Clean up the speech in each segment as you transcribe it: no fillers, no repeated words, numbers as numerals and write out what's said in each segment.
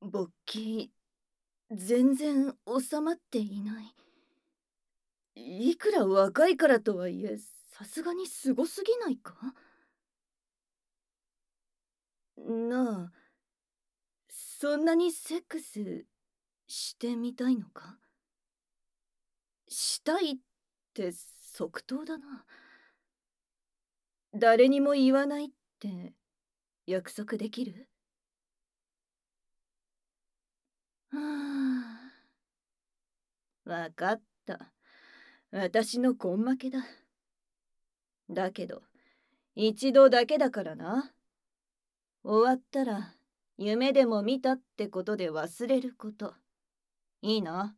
勃起、全然収まっていない。いくら若いからとはいえ、さすがにすごすぎないか？なあ、そんなにセックスしてみたいのか？したいって即答だな。誰にも言わないって約束できる？はあ、わかった。私の根負けだ。だけど、一度だけだからな。終わったら、夢でも見たってことで忘れること。いいな。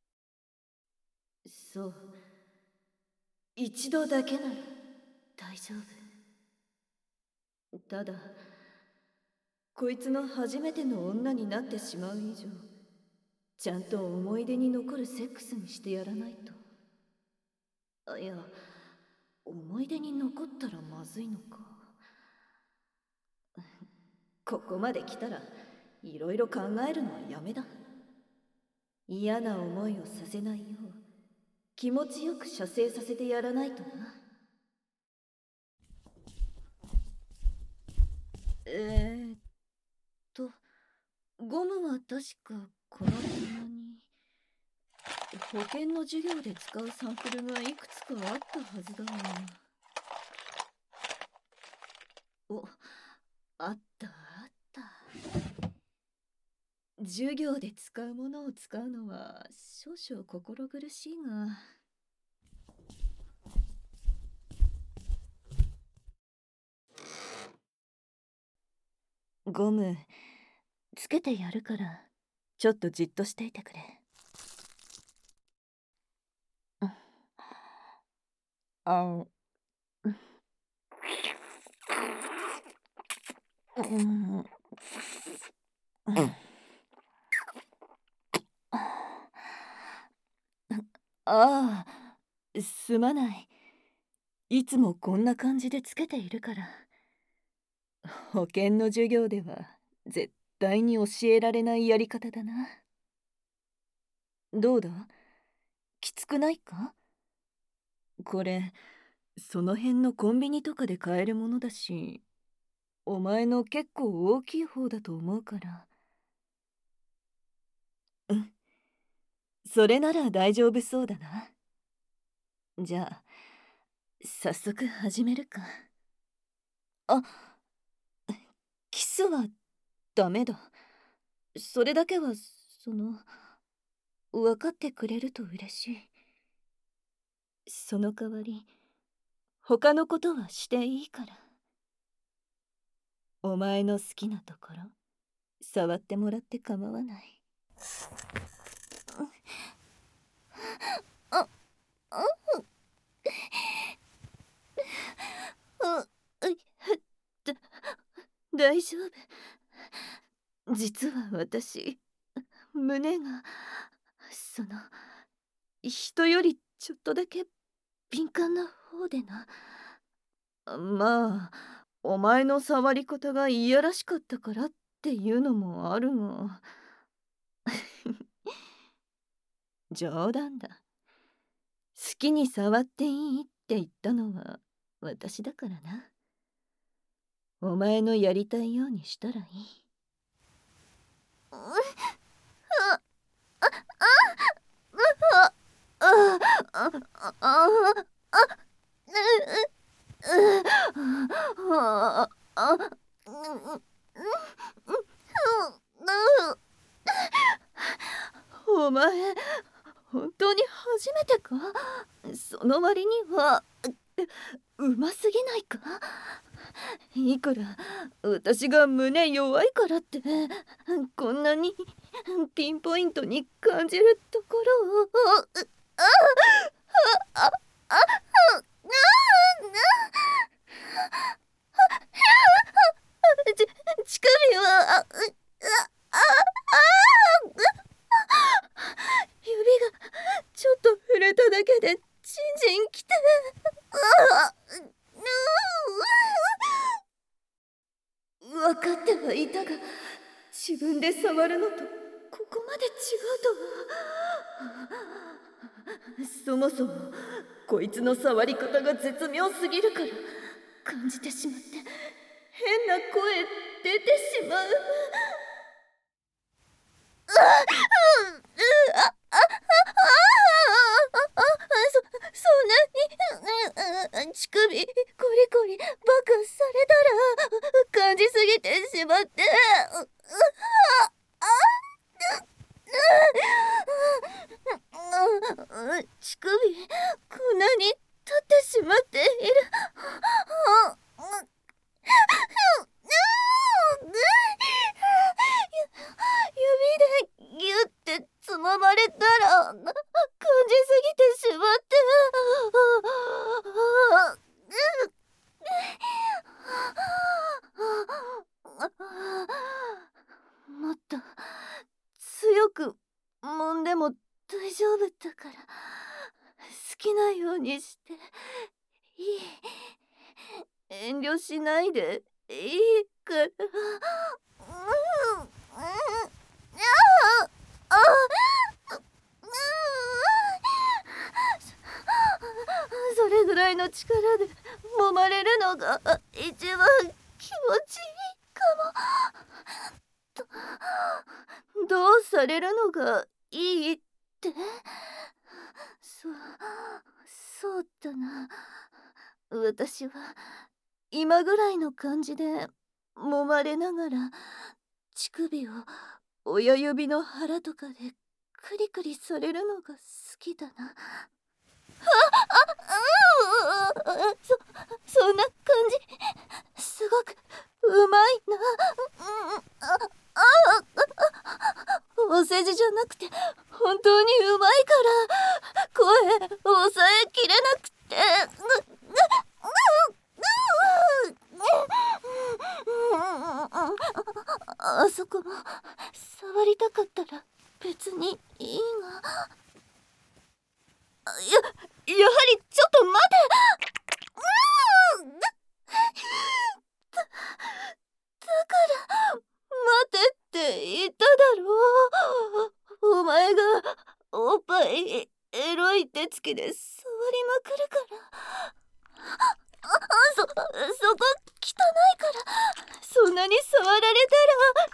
そう。一度だけなら大丈夫。ただ、こいつの初めての女になってしまう以上、ちゃんと思い出に残るセックスにしてやらないと。いや、思い出に残ったらまずいのか。ここまで来たら、いろいろ考えるのはやめだ。嫌な思いをさせないよう、気持ちよく射精させてやらないとな。えーっと、ゴムは確かこの棚に、保険の授業で使うサンプルがいくつかあったはずだが。お、あったあった。授業で使うものを使うのは少々心苦しいが。ゴムつけてやるから、ちょっとじっとしていてくれ。あ、うん、ああ、すまない。いつもこんな感じでつけているから。保険の授業では絶対に教えられないやり方だな。どうだ？きつくないか？これ、その辺のコンビニとかで買えるものだし、お前の結構大きい方だと思うから。うん、それなら大丈夫そうだな。じゃあ、早速始めるか。あ、キスはダメだ。それだけは、分かってくれると嬉しい。その代わり、他のことはしていいから。お前の好きなところ、触ってもらって構わない。あ、あ、あ、だ、大丈夫。実は私、胸が、その、人よりちょっとだけ敏感な方でな。まあ、お前の触り方がいやらしかったからっていうのもあるが。冗談だ。好きに触っていいって言ったのは私だからな。お前のやりたいようにしたらいい。お前、本当に初めてか？その割にはうますぎないか？いくら私が胸弱いからってこんなにピンポイントに感じるところを。あああ乳首は指がちょっと触れただけでチンチンきて。分かってはいたが、 自分で触るのとここまで違うとは。そもそもこいつの触り方が絶妙すぎるから感じてしまって変な声出てしまう。そんなに乳首コリコリバカされたら感じすぎてしまって乳首こんなに立ってしまっている。指でギュってつままれたら感じすぎてしまってもっと強く揉んでも大丈夫だから好きなようにしていい。遠慮しないでいいから。それぐらいの力で揉まれるのが一番気持ちいいかも。どうされるのがいいって。そうだな。私は今ぐらいの感じで揉まれながら乳首を親指の腹とかでクリクリされるのが好きだな。そんな感じすごくうまいな。お世辞じゃなくて本当にうまいから声抑えきれなくて。あそこも触りたかったら別にいいが。やはりちょっと待て。だから待てって言っただろう。お前がおっぱいエロい手つきで触りまくるから。そこ汚いからそんなに触られたら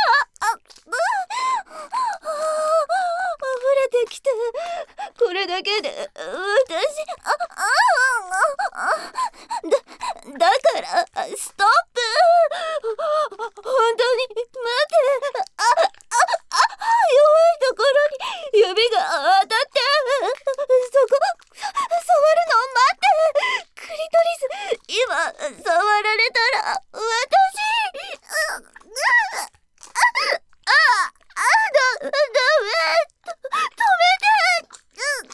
溢れてきてこれだけで私だからストップ。本当に待て。弱いところに指が当たってそこ触るの待って。クリトリス今触られたら私ダメ止めて。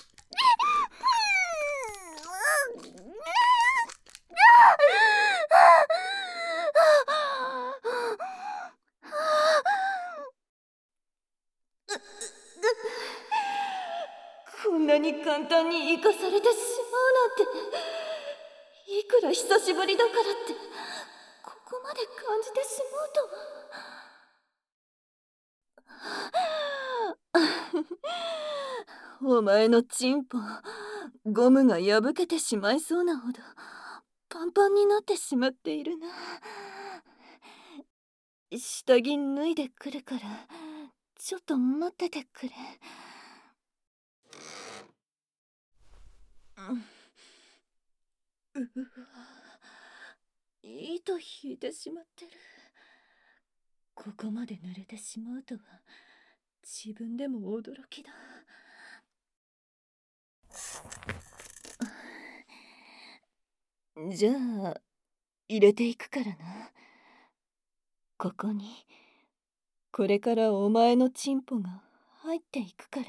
こんなに簡単に生かされてしまうなんて。いくら久しぶりだからってここまで感じてしまうとは。お前のチンポゴムが破けてしまいそうなほどパンパンになってしまっているな。下着脱いでくるからちょっと待っててくれ。うわ、糸引いてしまってる。ここまで濡れてしまうとは自分でも驚きだ。じゃあ入れていくからな。ここにこれからお前のチンポが入っていくから。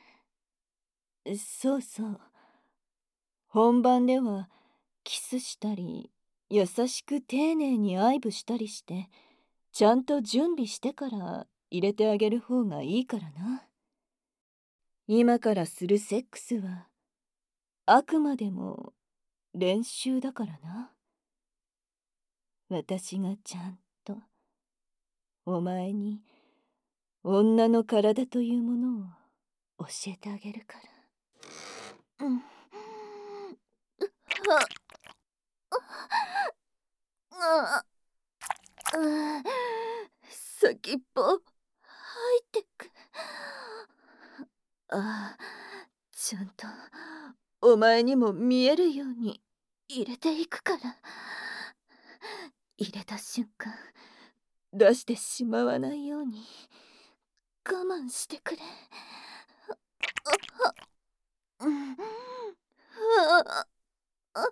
そうそう、本番ではキスしたり優しく丁寧に愛撫したりしてちゃんと準備してから入れてあげる方がいいからな。今からするセックスはあくまでも練習だからな。私がちゃんとお前に女の体というものを教えてあげるから。うん。はあ、先っぽ入ってく。ああ、ちゃんとお前にも見えるように入れていくから。入れた瞬間出してしまわないように我慢してくれ。うん。ああ、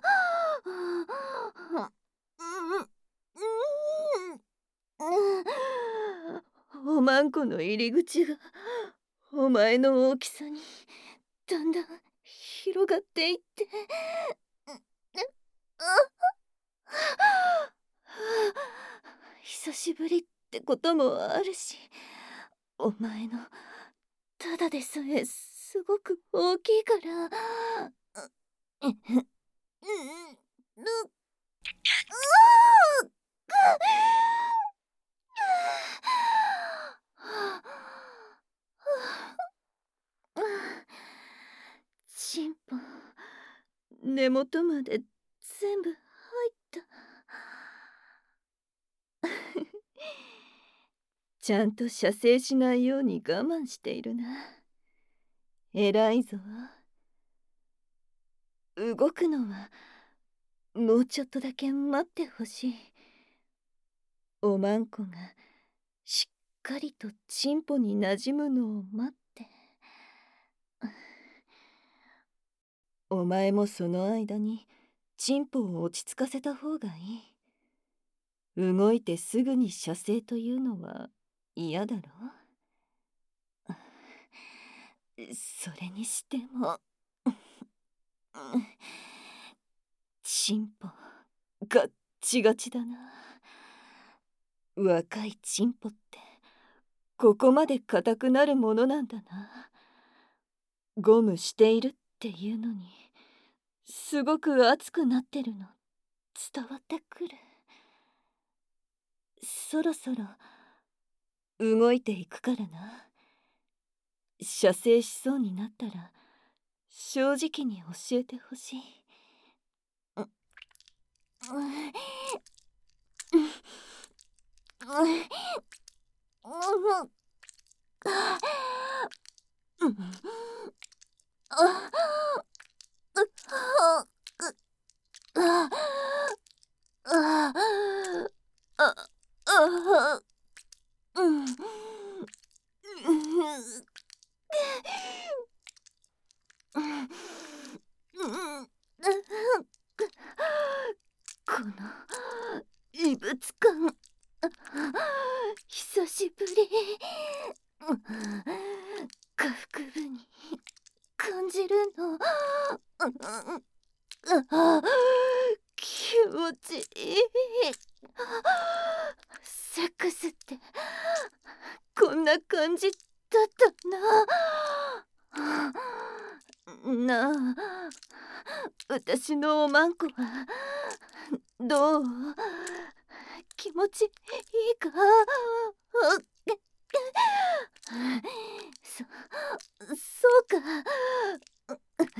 おまんこの入り口がお前の大きさにだんだん広がっていって、久しぶりってこともあるし、お前のただでさえすごく大きいから。うんうんうんチンポ根元まで全部入った。ちゃんと射精しないように我慢しているな。偉いぞ。動くのはもうちょっとだけ待ってほしい。おまんこがしっかりとチンポになじむのを待って。お前もその間にチンポを落ち着かせた方がいい。動いてすぐに射精というのは嫌だろ。それにしてもチンポガッチガチだな。若いチンポってここまで硬くなるものなんだな。ゴムしているっていうのにすごく熱くなってるの伝わってくる。そろそろ動いていくからな。射精しそうになったら正直に教えてほしい。この異物感、久しぶり。下腹部に感じるの。気持ちいい。セックスってこんな感じだったな。なあ、私のおまんこはどう？気持ちいいか？そうか。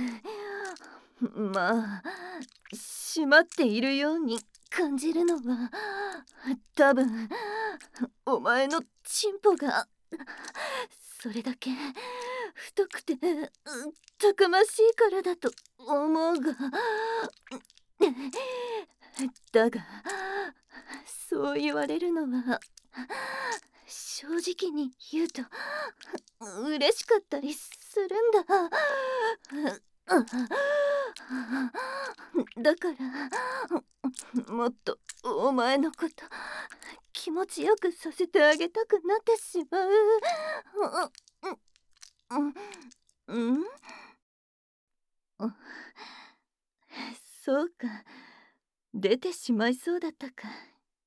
まあ閉まっているように感じるのは多分お前のチンポがそれだけ太くてたくましいからだと思うが、だがそう言われるのは正直に言うと嬉しかったりするんだ。だからもっとお前のこと気持ちよくさせてあげたくなってしまう。うん、そうか、出てしまいそうだったか。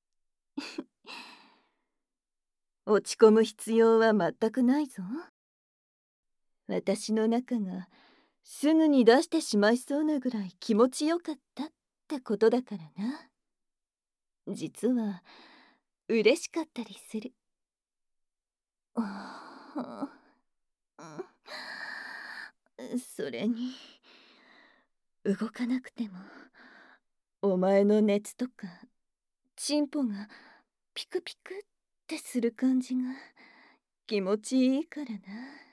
落ち込む必要は全くないぞ。私の中がすぐに出してしまいそうなぐらい気持ちよかったってことだからな。実は嬉しかったりする。あそれに動かなくてもお前の熱とかチンポがピクピクってする感じが気持ちいいからな。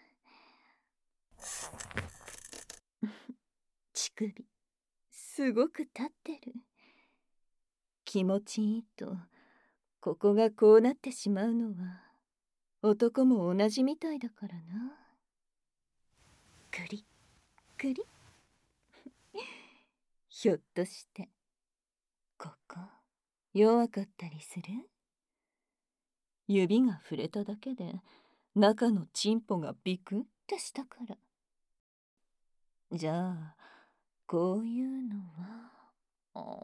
乳首すごく立ってる。気持ちいいとここがこうなってしまうのは男も同じみたいだからな。クリクリひょっとしてここ弱かったりする？指が触れただけで中のチンポがビクッてしたから。じゃあこういうのは、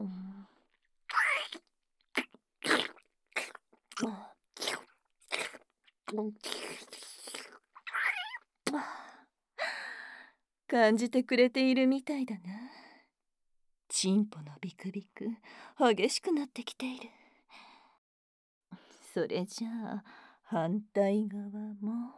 感じてくれているみたいだな。チンポのビクビク激しくなってきている。それじゃあ反対側も。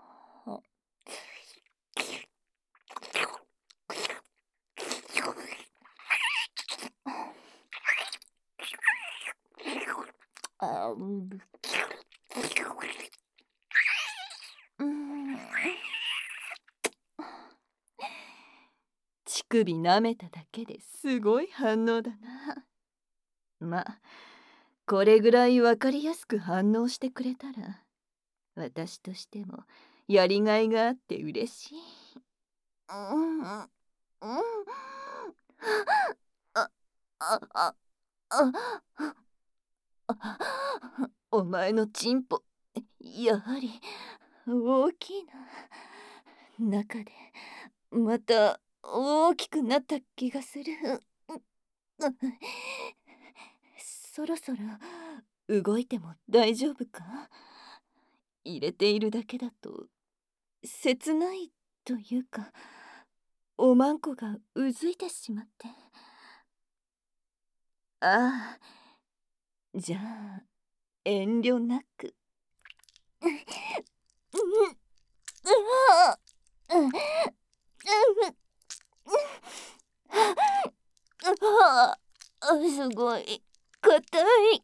乳首舐めただけですごい反応だな。まあこれぐらいわかりやすく反応してくれたら私としてもやりがいがあって嬉しい。お前のチンポやはり大きいな。中でまた大きくなった気がする。そろそろ動いても大丈夫か？入れているだけだと切ないというかおまんこがうずいてしまって。ああ、じゃあ遠慮なく。すごい硬い。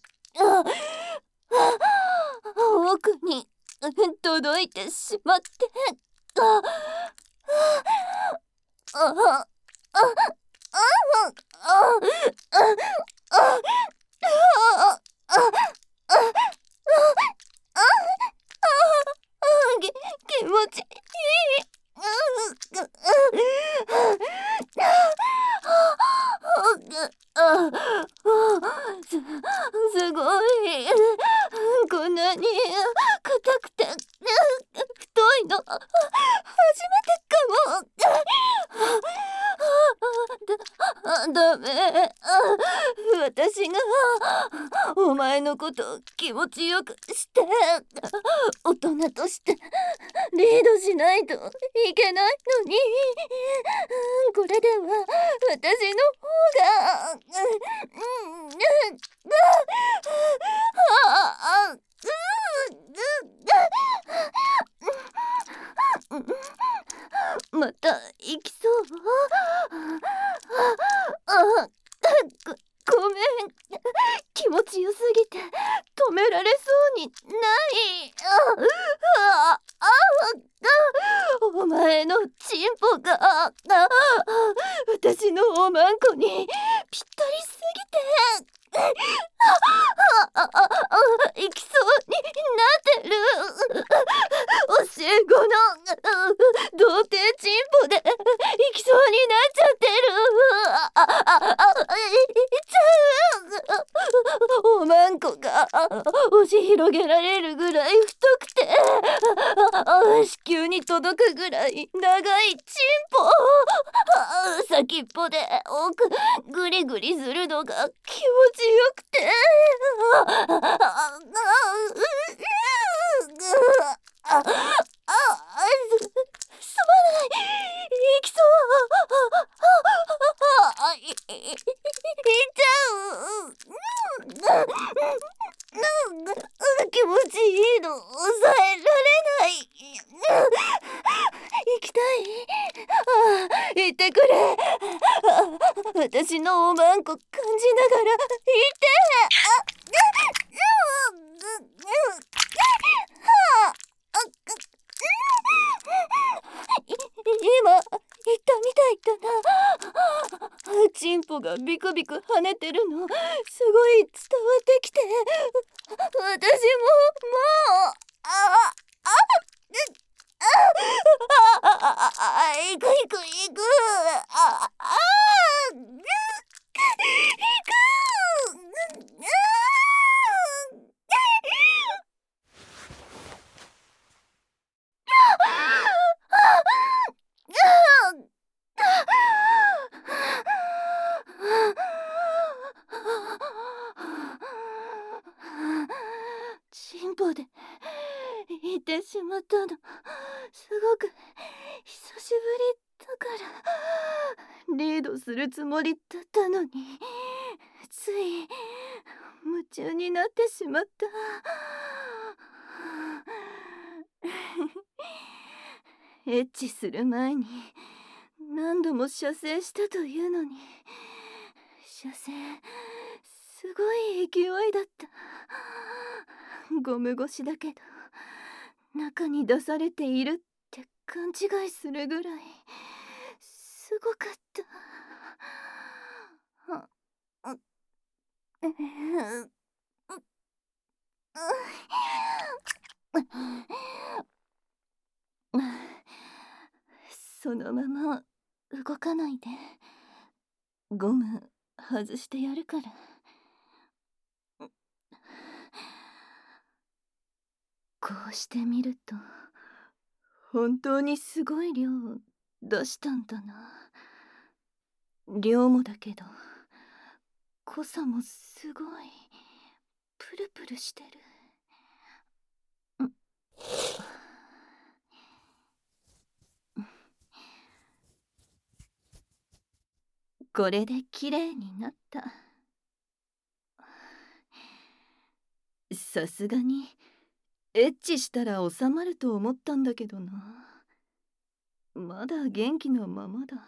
奥に届いてしまって。気持ちいい。すごい。こんなに硬くて太いの初めてかも。ダメ。私がお前のこと気持ちよくして大人としてリードしないといけないのに、これでは私の方がまた行きそう。ごめん、気持ちよすぎて止められそうにない。お前のチンポが私のおまんこにぴったりすぎて行きそうになってる。教え子の童貞チンポで行きそうになっちゃってる。おまんこが押し広げられるぐらい太くて子宮に届くぐらい長いチンポ。先っぽで奥グリグリするのが気持ちよくてすまない。行きそう。行っちゃう。 抑えられない。行きたい。行ってくれ。私のおまんこ感じながら行って。今言ったみたいだな。チンポがビクビク跳ねてるのすごい伝わってきて、私ももう行く行く行く。行く。チンポで行ってしまったの。すごく久しぶりだからリードするつもりだったのに、つい夢中になってしまった。エッチする前に何度も射精したというのに、射精すごい勢いだった。ゴム越しだけど中に出されているって勘違いするぐらいすごかった。そのまま動かないで。ゴム外してやるから。こうしてみると本当にすごい量を出したんだな。量もだけど濃さもすごいプルプルしてる。これできれいになった。さすがにエッチしたら収まると思ったんだけどな。まだ元気のままだ。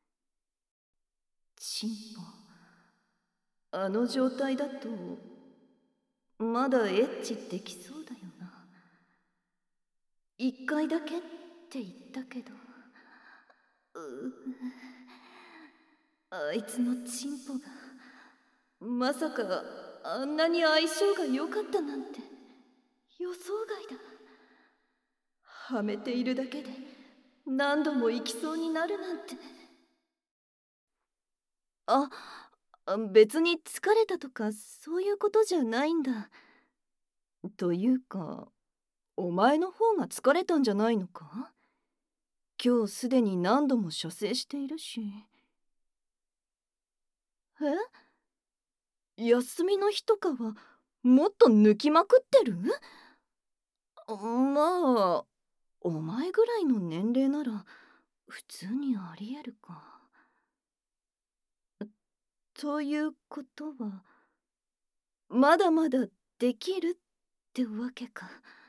チンポ、あの状態だとまだエッチできそうだよな。一回だけって言ったけど、あいつのチンポがまさかあんなに相性が良かったなんて予想外だ。はめているだけで何度も行きそうになるなんて。あ、別に疲れたとかそういうことじゃないんだ。というか、お前の方が疲れたんじゃないのか？今日すでに何度も射精しているし。休みの日とかはもっと抜きまくってる？まあ、お前ぐらいの年齢なら普通にありえるか。ということはまだまだできるってわけか。